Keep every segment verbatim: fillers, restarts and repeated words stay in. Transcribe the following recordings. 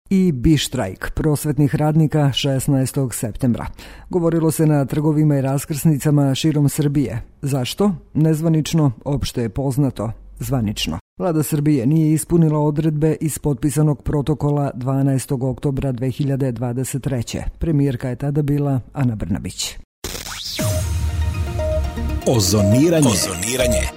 i bištrajk prosvetnih radnika šesnaestog septembra. Govorilo se na trgovima i raskrsnicama širom Srbije. Zašto? Nezvanično, opšte je poznato. Zvanično. Vlada Srbije nije ispunila odredbe iz potpisanog protokola dvanaestog oktobra dve hiljade dvadeset treće. Premijerka je tada bila Ana Brnabić. Ozoniranje. Ozoniranje.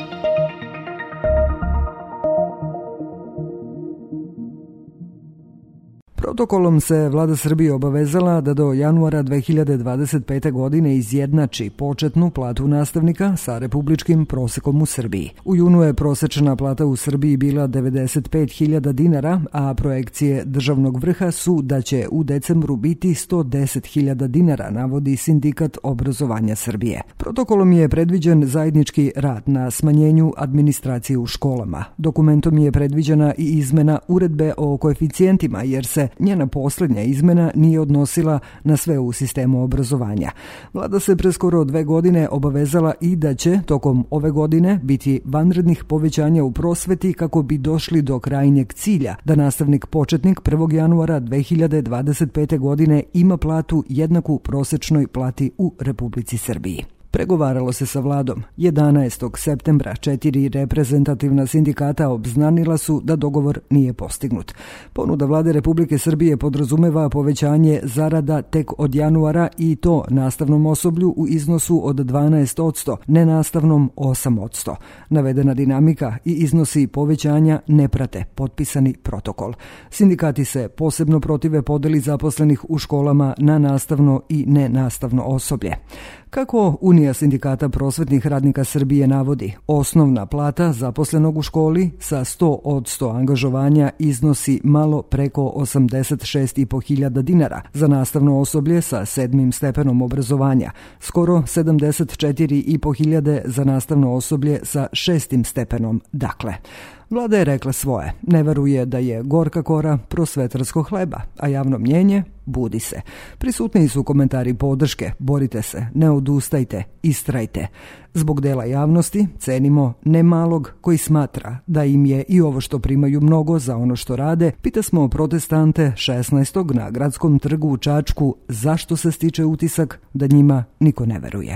Protokolom se Vlada Srbije obavezala da do januara dve hiljade dvadeset pete. godine izjednači početnu platu nastavnika sa republičkim prosekom u Srbiji. U junu je prosečna plata u Srbiji bila devedeset pet hiljada dinara, a projekcije državnog vrha su da će u decembru biti sto deset hiljada dinara, navodi Sindikat obrazovanja Srbije. Protokolom je predviđen zajednički rad na smanjenju administracije u školama. Dokumentom je predviđena i izmena uredbe o koeficijentima, jer se njena posljednja izmena nije odnosila na sve u sistemu obrazovanja. Vlada se pre skoro dve godine obavezala i da će tokom ove godine biti vanrednih povećanja u prosveti kako bi došli do krajnjeg cilja, da nastavnik početnik prvog januara dve hiljade dvadeset pete. godine ima platu jednaku prosečnoj plati u Republici Srbiji. Pregovaralo se sa vladom. jedanaestog septembra četiri reprezentativna sindikata obznanila su da dogovor nije postignut. Ponuda vlade Republike Srbije podrazumeva povećanje zarada tek od januara i to nastavnom osoblju u iznosu od dvanaest posto, nenastavnom osam posto. Navedena dinamika i iznosi povećanja ne prate potpisani protokol. Sindikati se posebno protive podeli zaposlenih u školama na nastavno i nenastavno osoblje. Kako Unija sindikata prosvetnih radnika Srbije navodi, osnovna plata zaposlenog u školi sa sto posto angažovanja iznosi malo preko osamdeset šest i po hiljada dinara, za nastavno osoblje sa sedmim stepenom obrazovanja, skoro sedamdeset četiri i po hiljade za nastavno osoblje sa šestim stepenom, dakle. Vlada je rekla svoje, ne veruje da je gorka kora prosvetarsko hleba, a javno mnjenje budi se. Prisutni su komentari podrške, borite se, ne odustajte, istrajte. Zbog dela javnosti cenimo ne malog koji smatra da im je i ovo što primaju mnogo za ono što rade. Pita smo protestante šesnaestog na Gradskom trgu u Čačku zašto se stiče utisak da njima niko ne veruje.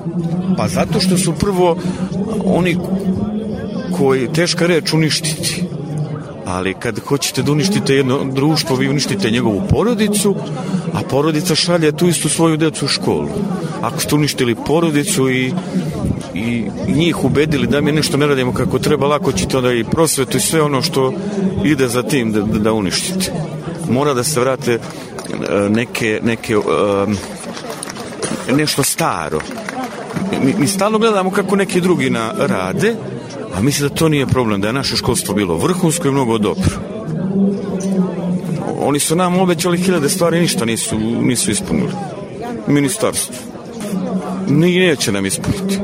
Pa zato što su prvo oni koji teška reč uništiti, ali kad hoćete da uništite jedno društvo, vi uništite njegovu porodicu, a porodica šalje tu istu svoju decu u školu. Ako ste uništili porodicu i, i njih ubedili da mi nešto ne radimo kako treba, lako ćete onda i prosvetu i sve ono što ide za tim da, da uništite. Mora da se vrate neke, neke um, nešto staro. Mi, mi stalno gledamo kako neki drugi na, rade, a mislim da to nije problem, da je naše školstvo bilo vrhunsko i mnogo dobro. Oni su nam obećali hiljade stvari, ništa nisu, nisu ispunili. Ministarstvo. Ni neće nam ispuniti.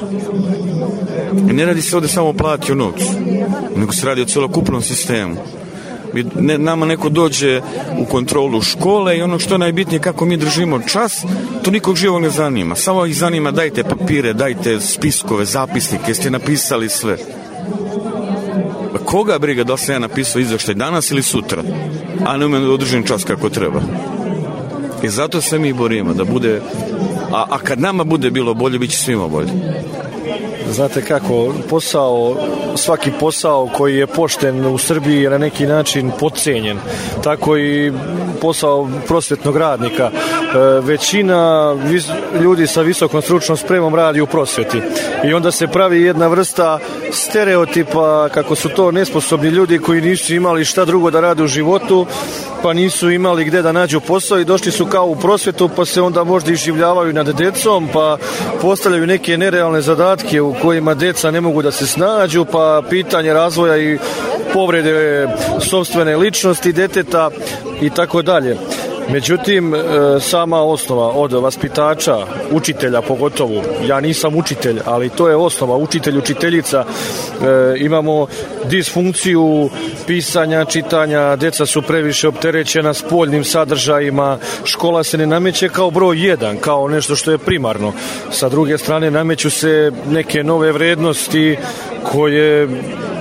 I ne radi se ovde samo o plati o novcu, nego se radi o celokupnom sistemu. Ne, nama neko dođe u kontrolu škole i ono što je najbitnije kako mi držimo čas, to nikog živog ne zanima. Samo ih zanima dajte papire, dajte spiskove, zapisnike, ste napisali sve. Koga briga da li sam ja napisao izveštaj danas ili sutra, a ne umem da održim čas kako treba. I zato se mi borimo da bude, a, a kad nama bude bilo bolje, bit će svima bolje. Znate kako, posao, svaki posao koji je pošten u Srbiji je na neki način podcenjen. Tako i posao prosvetnog radnika. E, većina vis, ljudi sa visokom stručnom spremom radi u prosveti. I onda se pravi jedna vrsta stereotipa kako su to nesposobni ljudi koji nisu imali šta drugo da rade u životu, pa nisu imali gde da nađu posao i došli su kao u prosvetu, pa se onda možda iživljavaju nad decom, pa postavljaju neke nerealne zadatke u kojima deca ne mogu da se snađu, pa pitanje razvoja i povrede sopstvene ličnosti deteta i tako dalje. Međutim, sama osnova od vaspitača, učitelja pogotovo, ja nisam učitelj, ali to je osnova, učitelj, učiteljica, e, imamo disfunkciju pisanja, čitanja, deca su previše opterećena spoljnim sadržajima, škola se ne nameće kao broj jedan, kao nešto što je primarno. Sa druge strane nameću se neke nove vrednosti koje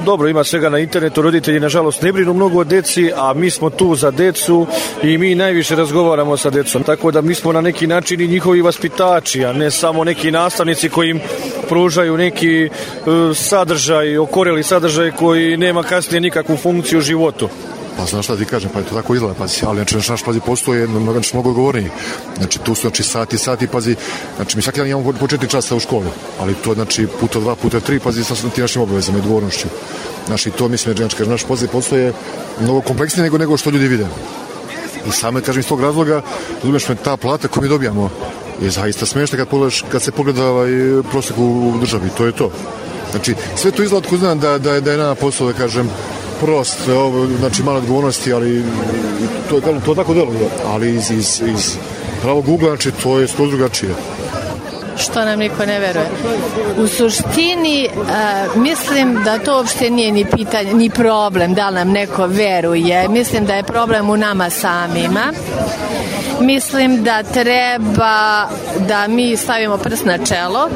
dobro, ima svega na internetu, roditelji nažalost ne brinu mnogo o deci, a mi smo tu za decu i mi najviše razgovaramo sa decom, tako da mi smo na neki način i njihovi vaspitači, a ne samo neki nastavnici koji im pružaju neki uh, sadržaj, okoreli sadržaj koji nema kasnije nikakvu funkciju u životu. Pa znaš šta ti kažem, pa je to tako izgleda, pazi, ali znači naš, pazi, postoje znači, mnogo govorniji, znači tu su znači sati, sati, pazi, znači mi svaki dan imamo po četiri časa u školi, ali to znači puta dva, puta tri, pazi, sa tim našim obavezama i odgovornošću, znači to mislim, znači, naš poziv postoje mnogo kompleksnije nego, nego što ljudi vide. I same, kažem, iz tog razloga, razumiješ me, ta plata koju mi dobijamo je zaista smiješna kad, pogledaš, kad se pogleda ovaj prosjek u državi, to je to. Znači, sve to izgleda tko znam da, da, da je nama posao, da kažem, prost, ovo, znači malo odgovornosti, ali to, to tako deluje, ali iz, iz, iz pravog ugla, znači to je skroz drugačije. Što nam niko ne veruje. U suštini uh, mislim da to uopšte nije ni pitanje, ni problem da li nam neko veruje. Mislim da je problem u nama samima. Mislim da treba da mi stavimo prst na čelo.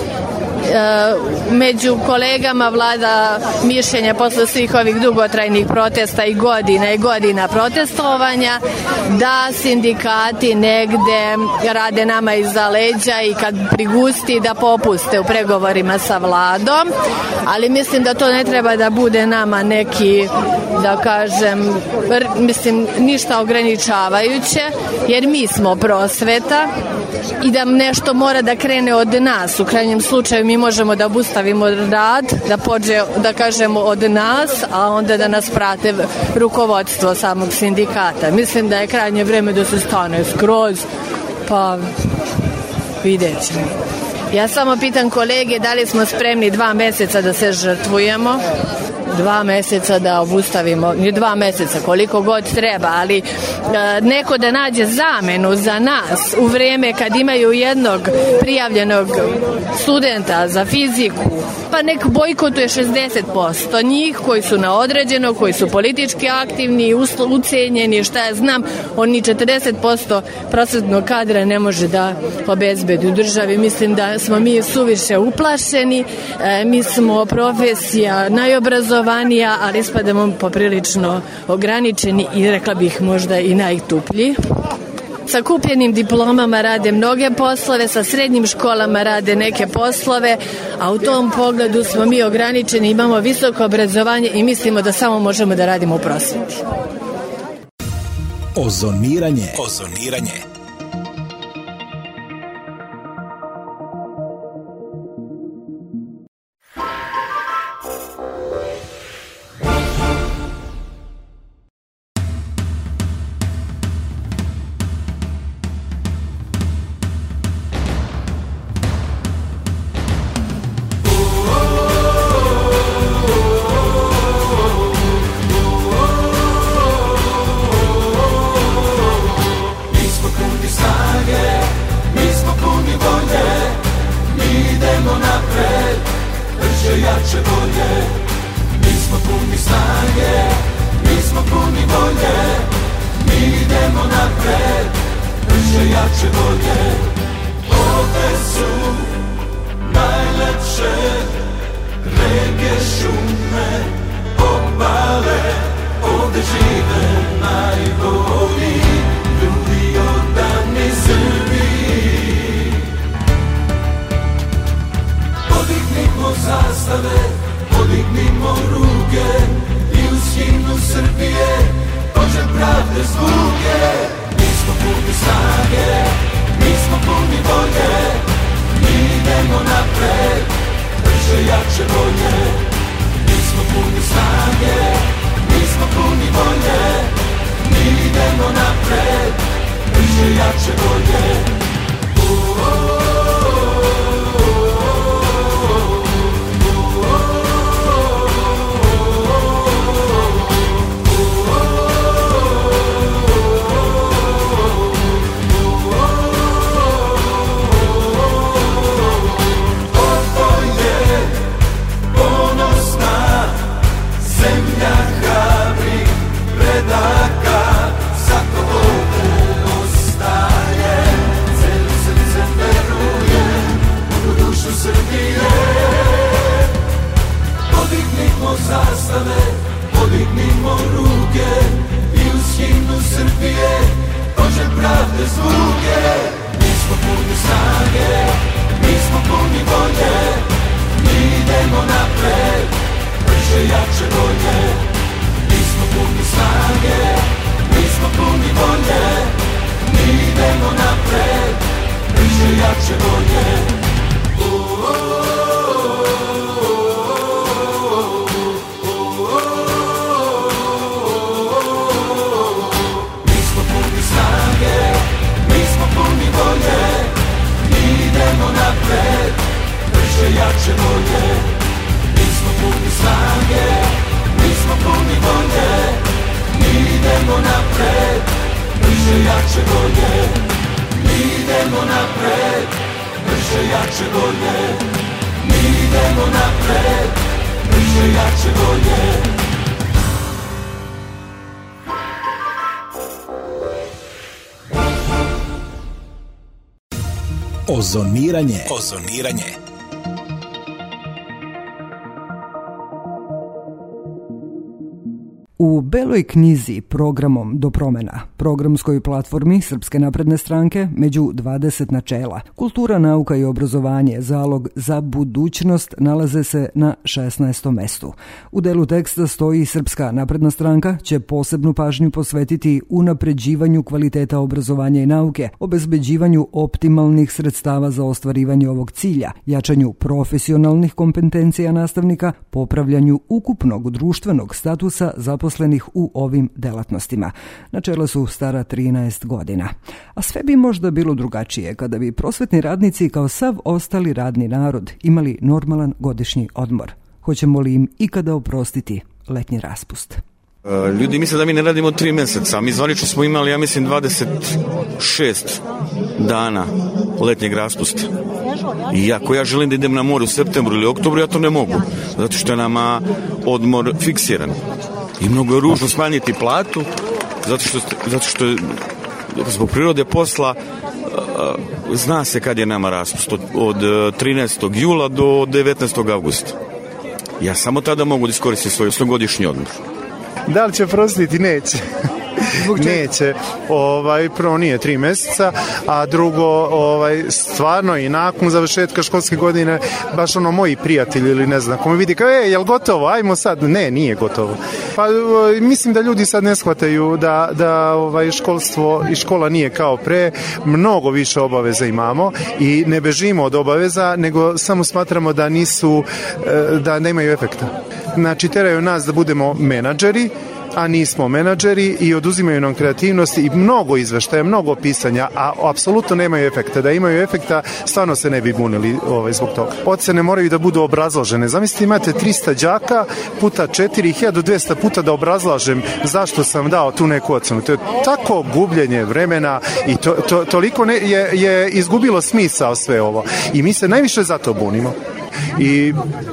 Među kolegama vlada mišljenje posle svih ovih dugotrajnih protesta i godina i godina protestovanja da sindikati negde rade nama iza leđa i kad prigusti da popuste u pregovorima sa vladom, ali mislim da to ne treba da bude nama neki, da kažem, mislim ništa ograničavajuće, jer mi smo prosveta i da nešto mora da krene od nas. U krajnjem slučaju mi možemo da obustavimo rad, da pođe, da kažemo, od nas, a onda da nas prate rukovodstvo samog sindikata. Mislim da je krajnje vreme da se stane skroz, pa vidjet ćemo. Ja samo pitam kolege da li smo spremni dva meseca da se žrtvujemo, dva meseca da obustavimo, ni dva meseca, koliko god treba, ali e, neko da nađe zamenu za nas u vreme kad imaju jednog prijavljenog studenta za fiziku, pa nek bojkotuje šezdeset posto njih koji su na određeno, koji su politički aktivni, ucenjeni, šta ja znam, on ni četrdeset posto prosvetnog kadra ne može da obezbedi u državi. Mislim da smo mi suviše uplašeni, e, mi smo profesija najobrazovanija, ali ispadamo poprilično ograničeni i rekla bih možda i najtuplji. Sa kupljenim diplomama rade mnoge poslove, sa srednjim školama rade neke poslove, a u tom pogledu smo mi ograničeni, imamo visoko obrazovanje i mislimo da samo možemo da radimo u prosveti. Ozoniranje. Ozoniranje. Zemlja hrabri, Dignimo zastave, podignimo ruke i uz himnu Srbije Bože pravde zvuke. Mi smo puni snage, mi smo puni volje, mi idemo napred, brže, jače, bolje. Mi smo puni snage, mi smo puni volje, mi idemo napred, brže, jače, bolje. Mi smo puni snage, mi smo puni volje, mi idemo napred, brže, jače, bolje. Mi smo puni snage, mi smo puni volje, mi idemo napred, brže, jače, bolje. Mi idemo napred, brže, jače, bolje. Mi idemo napred, brže, jače, bolje. Ozoniranje. Ozoniranje. U Beloj knjizi Programom do promena, programskoj platformi Srpske napredne stranke, među dvadeset načela, kultura, nauka i obrazovanje, zalog za budućnost, nalaze se na šesnaestom mestu. U delu teksta stoji Srpska napredna stranka će posebnu pažnju posvetiti unapređivanju kvaliteta obrazovanja i nauke, obezbeđivanju optimalnih sredstava za ostvarivanje ovog cilja, jačanju profesionalnih kompetencija nastavnika, popravljanju ukupnog društvenog statusa zaposlenih u ovim delatnostima. Načela su stara trinaest godina. A sve bi možda bilo drugačije kada bi prosvetni radnici kao sav ostali radni narod imali normalan godišnji odmor. Hoćemo li im ikada oprostiti letnji raspust? Ljudi misle da mi ne radimo tri meseca. Mi zvanično smo imali, ja mislim, dvadeset šest dana letnjeg raspusta. I ako ja želim da idem na more u septembru ili oktobru, ja to ne mogu. Zato što je nama odmor fiksiran. I mnogo je ružno smanjiti platu, zato što, zato što je zbog prirode posla zna se kad je nama raspust, od, od trinaestog jula do devetnaestog avgusta. Ja samo tada mogu da iskoristim svoj osmogodišnji odmor. Da li će prostiti? Neće. Neće. Ovaj, prvo nije tri meseca, a drugo, ovaj, stvarno i nakon završetka školske godine, baš ono moji prijatelji ili ne znam, ako mi vidi kao, e, jel gotovo, ajmo sad, ne, nije gotovo. Pa mislim da ljudi sad ne shvataju da, da ovaj, školstvo i škola nije kao pre, mnogo više obaveza imamo i ne bežimo od obaveza, nego samo smatramo da nisu, da nemaju efekta. Znači, teraju nas da budemo menadžeri, a nismo menadžeri i oduzimaju nam kreativnost i mnogo izveštaja, mnogo pisanja, a apsolutno nemaju efekta. Da imaju efekta, stvarno se ne bi bunili ovaj, zbog toga. Ocene moraju da budu obrazložene. Zamislite, imate trista đaka puta četiri hiljade dvesta puta da obrazlažem zašto sam dao tu neku ocenu. To je tako gubljenje vremena i to, to, toliko ne, je, je izgubilo smisao sve ovo. I mi se najviše zato bunimo. I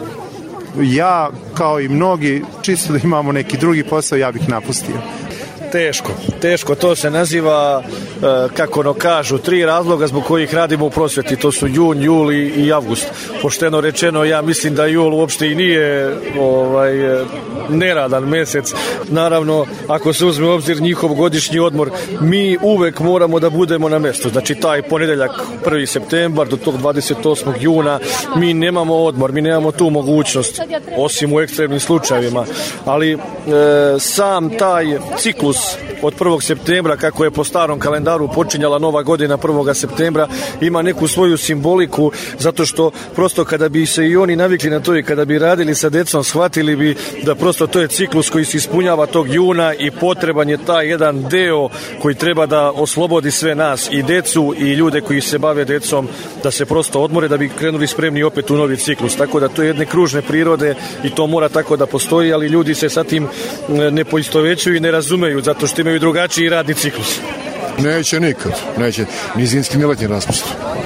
ja, kao i mnogi, čisto da imamo neki drugi posao, ja bih napustio. Teško, teško, to se naziva, kako ono kažu, tri razloga zbog kojih radimo u prosveti, to su jun, jul i avgust. Pošteno rečeno, ja mislim da jul uopšte i nije ovaj, neradan mesec. Naravno, ako se uzme u obzir njihov godišnji odmor, mi uvek moramo da budemo na mestu. Znači, taj ponedeljak, prvi septembar do tog dvadeset osmog juna, mi nemamo odmor, mi nemamo tu mogućnost, osim u ekstremnim slučajevima. Ali e, sam taj ciklus od prvog septembra, kako je po starom kalendaru počinjala nova godina prvog septembra, ima neku svoju simboliku, zato što prosto kada bi se i oni navikli na to i kada bi radili sa decom, shvatili bi da prosto to je ciklus koji se ispunjava tog juna i potreban je taj jedan deo koji treba da oslobodi sve nas, i decu i ljude koji se bave decom, da se prosto odmore da bi krenuli spremni opet u novi ciklus. Tako da to je jedne kružne prirode i to mora tako da postoji, ali ljudi se sa tim ne poistovećuju i ne razumeju, zato što imaju drugačiji radni ciklus. Neće nikad, neće. Ni zimski, ni letnji raspust.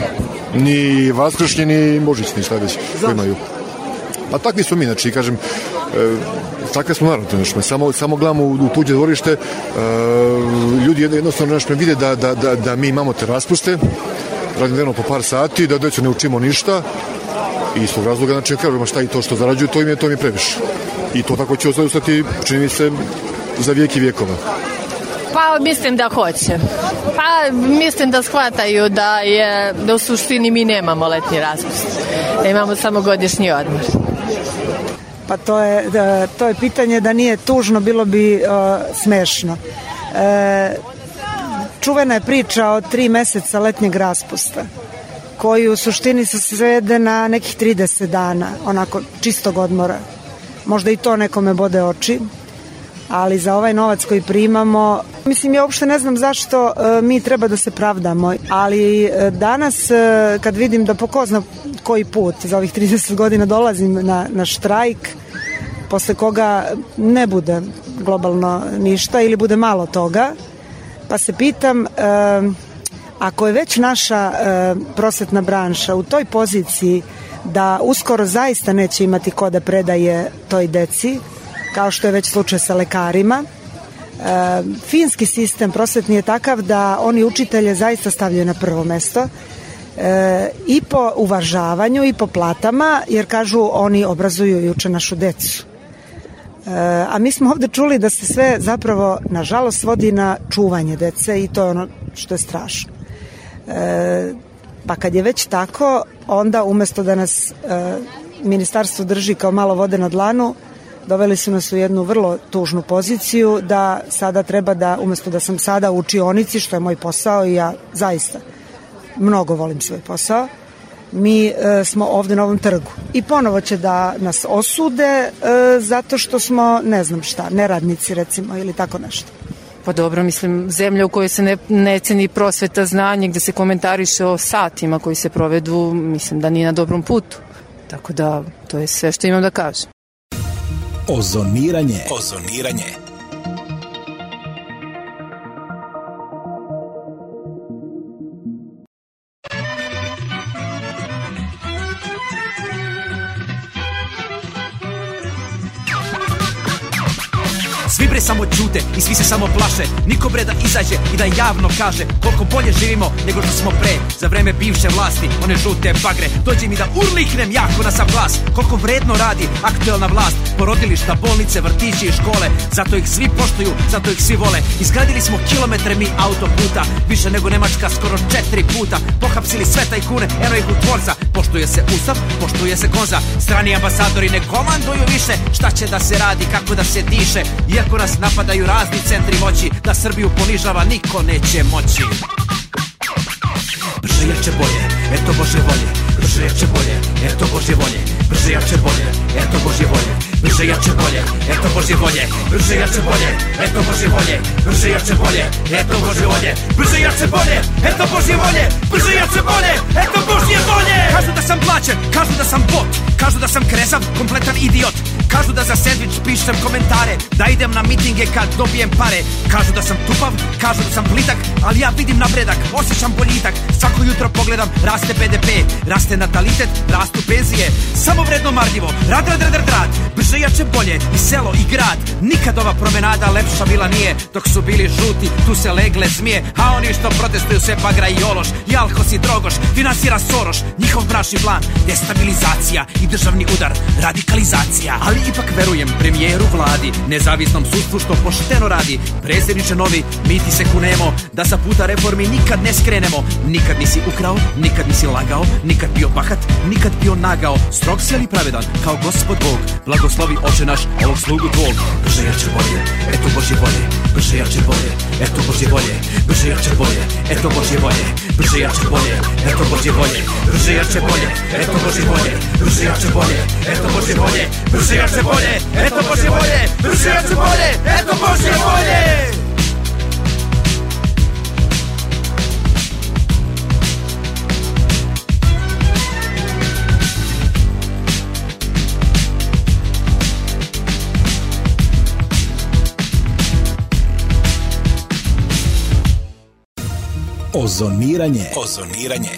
Ni vaskršnji, ni božićni, šta već imaju. Pa takvi smo mi, znači, kažem, e, takve smo naravno, znači, samo, samo gledamo u, u tuđe dvorište, e, ljudi jednostavno znači, vide da, da, da, da mi imamo te raspuste, radim dnevno po par sati, da decu ne učimo ništa, i iz tog razloga, znači, kažemo šta i to što zarađuju, to im je, to im je previše. i to tako će ostati, čini mi se, za vijeki vijekova. Pa mislim da hoće. Pa mislim da shvataju da je da u suštini mi nemamo letnji raspust. Da imamo samo godišnji odmor. Pa to je, da, to je pitanje da nije tužno, bilo bi uh, smešno. E, čuvena je priča o tri meseca letnjeg raspusta, koji u suštini se svede na nekih trideset dana, onako čistog odmora. Možda i to nekome bode oči, ali za ovaj novac koji primamo, mislim, ja uopšte ne znam zašto uh, mi treba da se pravdamo, ali uh, danas uh, kad vidim da po ko zna koji put za ovih trideset godina dolazim na, na štrajk, posle koga ne bude globalno ništa ili bude malo toga, pa se pitam, uh, ako je već naša uh, prosvetna branša u toj poziciji da uskoro zaista neće imati ko da predaje toj deci, kao što je već slučaj sa lekarima. E, finski sistem prosvetni je takav da oni učitelje zaista stavljaju na prvo mesto e, i po uvažavanju i po platama, jer kažu oni obrazuju i uče našu decu. E, a mi smo ovde čuli da se sve zapravo nažalost svodi na čuvanje dece i to je ono što je strašno. E, pa kad je već tako, onda umesto da nas e, ministarstvo drži kao malo vode na dlanu, doveli su nas u jednu vrlo tužnu poziciju da sada treba da, umesto da sam sada u učionici, što je moj posao i ja zaista mnogo volim svoj posao, mi e, smo ovde na ovom trgu. I ponovo će da nas osude e, zato što smo, ne znam šta, neradnici recimo ili tako nešto. Pa dobro, mislim, zemlja u kojoj se ne, ne ceni prosveta, znanje, gde se komentariše o satima koji se provedu, mislim da nije na dobrom putu. Tako da, to je sve što imam da kažem. Ozoniranje. Ozoniranje. Svi bre samo ćute i svi se samo plaše. Niko bre da izađe i da javno kaže koliko bolje živimo nego što smo pre. Za vreme bivše vlasti, one žute bagre. Dođe mi da urliknem jako na sam glas. Koliko vredno radi aktuelna vlast. Porodilišta, bolnice, vrtići i škole. Zato ih svi poštuju, zato ih svi vole. Izgradili smo kilometre mi autoputa, više nego Nemačka skoro četiri puta. Pohapsili sve tajkune, eno ih u tvorca. Poštuje se ustav, poštuje se konza. Strani ambasadori ne komanduju više. Šta će da se radi, kako da se diše. Iako nas napadaju razni centri moći, da Srbiju ponižava niko neće moći. Brže, jače, bolje, eto Bože volje. Brže, jače, bolje, eto Bože volje. Brže, jače, bolje, eto Bože volje. Brže, jače, bolje, eto Bože volje. Brže, jače, bolje, eto Bože volje. Brže, jače, bolje, eto Bože volje. Brže, jače, bolje, eto Bože volje. Brže, jače, bolje, eto Bože volje. Kažu da sam plaćen, kažu da sam bot, kažu da sam krezav, kompletan idiot. Kažu da za sendvič pišem komentare, da idem na mitinge kad dobijem pare. Kažu da sam tupav, kažu da sam plitak, ali ja vidim napredak, osjećam boljitak. Svako jutro pogledam, raste be de pe, raste natalitet, rastu penzije. Samo vredno marljivo, rad, rad, rad, rad, rad. Brže, jače, bolje, i selo i grad. Nikad ova promenada lepša bila nije. Dok su bili žuti, tu se legle zmije. A oni što protestuju sve bagra i ološ, i alkos i drogoš, finansira Soroš. Njihov mračni plan, destabilizacija i državni udar, radikalizacija. Ali ipak verujem premijeru vladi, nezavisnom sudstvu što pošteno radi. Predsjedniče novi, mi ti se kunemo da sa puta reformi nikad ne skrenemo. Nikad nisi ukrao, nikad nisi lagao, nikad bio bahat, nikad bio nagao. Strog si ali pravedan kao Gospod Bog. Blagoslovi oče naš ovog slugu tvog. Brže, jače, bolje, eto Božje volje. Brže, jače, bolje, eto Božje volje. Brže, jače, bolje, eto Božje volje. Brže, jače, bolje, eto Božje volje. Brže, jače, bolje, eto Božje volje. Brže, jače, bolje, eto Božje volje. Brže, jače, bolje, eto Božje volje. Brže, jače, bolje, eto Božje volje. Ozoniranje. Ozoniranje.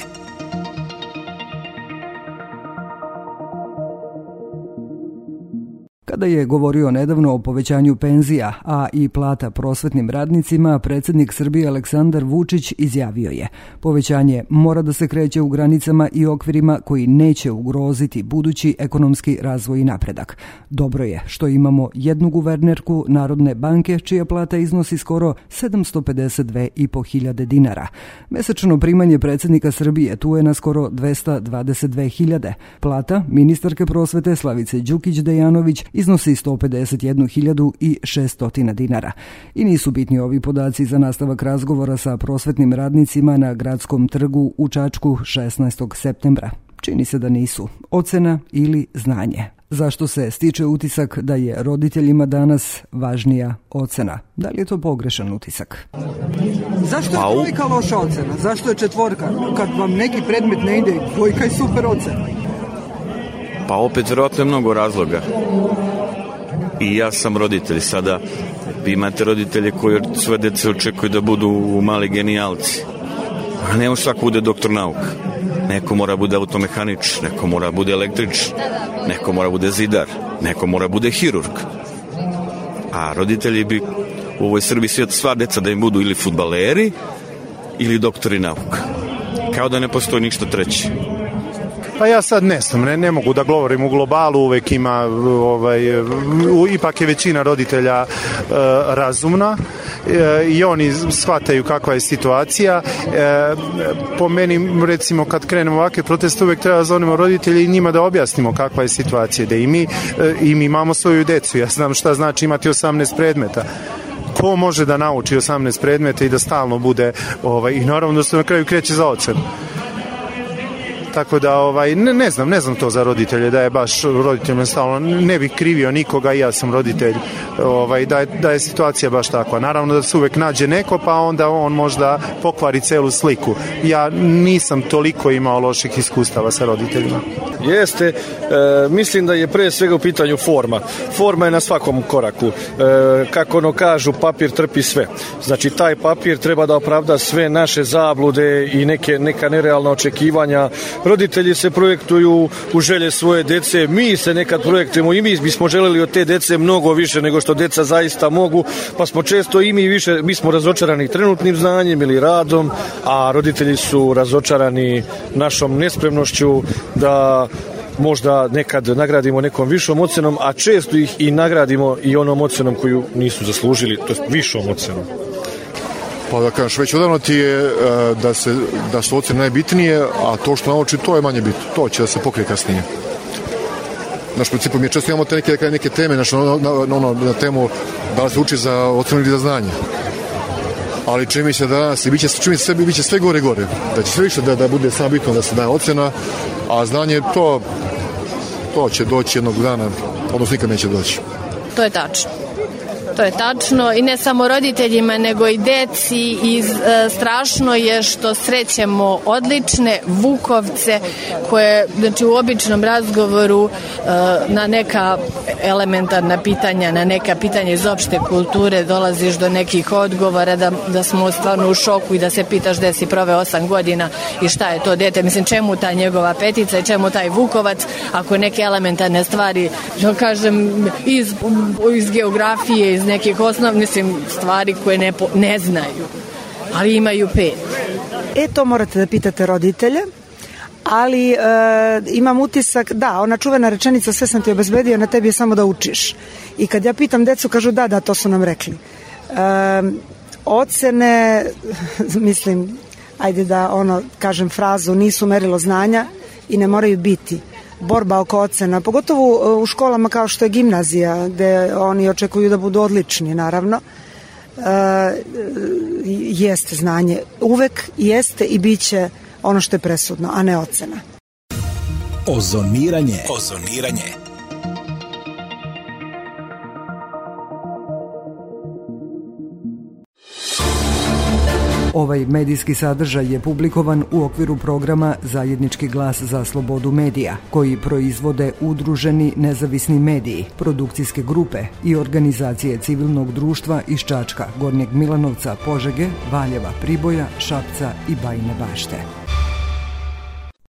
Kada Kada je govorio nedavno o povećanju penzija, a i plata prosvetnim radnicima, predsjednik Srbije Aleksandar Vučić izjavio je: povećanje mora da se kreće u granicama i okvirima koji neće ugroziti budući ekonomski razvoj i napredak. Dobro je što imamo jednu guvernerku Narodne banke čija plata iznosi skoro sedamsto pedeset dve i po hiljade dinara. Mesečno primanje predsjednika Srbije tu je na skoro dvesta dvadeset dve hiljade. Plata ministarke prosvete Slavice Đukić-Dejanović iznosi sto pedeset jednu hiljadu i šesto dinara. I nisu bitni ovi podaci za nastavak razgovora sa prosvetnim radnicima na Gradskom trgu u Čačku šesnaestog septembra. Čini se da nisu. Ocena ili znanje. Zašto se stiče utisak da je roditeljima danas važnija ocena? Da li je to pogrešan utisak? Zašto je trojka loša ocena? Zašto je četvorka? Kad vam neki predmet ne ide, dvojka je super ocena. Pa opet vjerojatno je mnogo razloga. I ja sam roditelj sada. Vi imate roditelje koji od svoje dece očekuju da budu mali genijalci. A ne svako bude doktor nauka. Neko mora bude automehanič, neko mora bude električ, neko mora bude zidar, neko mora bude hirurg. A roditelji bi u ovoj Srbiji sva deca da im budu ili fudbaleri ili doktori nauka. Kao da ne postoji ništa treće. Pa ja sad ne znam, ne, ne mogu da govorim u globalu, uvek ima, ovaj, ipak je većina roditelja e, razumna e, i oni shvataju kakva je situacija. E, po meni, recimo, kad krenemo ovakve proteste, uvek treba da zovemo roditelji i njima da objasnimo kakva je situacija, da i mi, e, i mi imamo svoju decu. Ja znam šta znači imati osamnaest predmeta. Ko može da nauči osamnaest predmeta i da stalno bude, ovaj, i naravno da se na kraju kreće za ocenu. Tako da ovaj ne, ne znam, ne znam to za roditelje, da je baš roditeljima stalno, ne bih krivio nikoga, i ja sam roditelj, ovaj da je, da je situacija baš takva. Naravno da se uvek nađe neko, pa onda on možda pokvari celu sliku. Ja nisam toliko imao loših iskustava sa roditeljima. Jeste, e, mislim da je pre svega u pitanju forma. Forma je na svakom koraku. E, kako ono kažu, papir trpi sve. Znači taj papir treba da opravda sve naše zablude i neke, neka nerealna očekivanja. Roditelji se projektuju u želje svoje dece, mi se nekad projektujemo i mi bismo želeli od te dece mnogo više nego što deca zaista mogu, pa smo često i mi više, mi smo razočarani trenutnim znanjem ili radom, a roditelji su razočarani našom nespremnošću da možda nekad nagradimo nekom višom ocenom, a često ih i nagradimo i onom ocenom koju nisu zaslužili, to je višom ocenom. Pa da kažeš, već odavno ti je da, se, da su ocene najbitnije, a to što nauči, to je manje bitno. To će da se pokrije kasnije. Naš principu, mi često imamo te neke, neke teme, naš, na, na, na, na temu da li se uči za ocenu ili za znanje. Ali čini mi se da danas, biće, čini mi se sve, biće sve gore i gore. Da će sve više da, da bude samo bitno da se daje ocena, a znanje, to, to će doći jednog dana, odnosno nikad neće doći. To je tačno. To je tačno i ne samo roditeljima nego i deci i e, strašno je što srećemo odlične vukovce koje, znači, u običnom razgovoru e, na neka elementarna pitanja, na neka pitanja iz opšte kulture dolaziš do nekih odgovora da, da smo stvarno u šoku i da se pitaš gde si proveo osam godina i šta je to dete, mislim čemu ta njegova petica i čemu taj vukovac ako neke elementarne stvari, da kažem, iz, iz geografije, iz nekih osnovnih, mislim, stvari koje ne, po, ne znaju, ali imaju pet. E, to morate da pitate roditelje, ali e, imam utisak, da, ona čuvena rečenica sve sam ti obezbedio, na tebi je samo da učiš. I kad ja pitam decu, kažu da, da, to su nam rekli. E, ocene, mislim, ajde da ono, kažem frazu, nisu merilo znanja i ne moraju biti. Borba oko ocena, pogotovo u školama kao što je gimnazija, gde oni očekuju da budu odlični, naravno, e, jeste znanje. Uvek jeste i bit će ono što je presudno, a ne ocena. Ozoniranje. Ozoniranje. Ovaj medijski sadržaj je publikovan u okviru programa Zajednički glas za slobodu medija, koji proizvode udruženi nezavisni mediji, produkcijske grupe i organizacije civilnog društva iz Čačka, Gornjeg Milanovca, Požege, Valjeva, Priboja, Šapca i Bajine Bašte.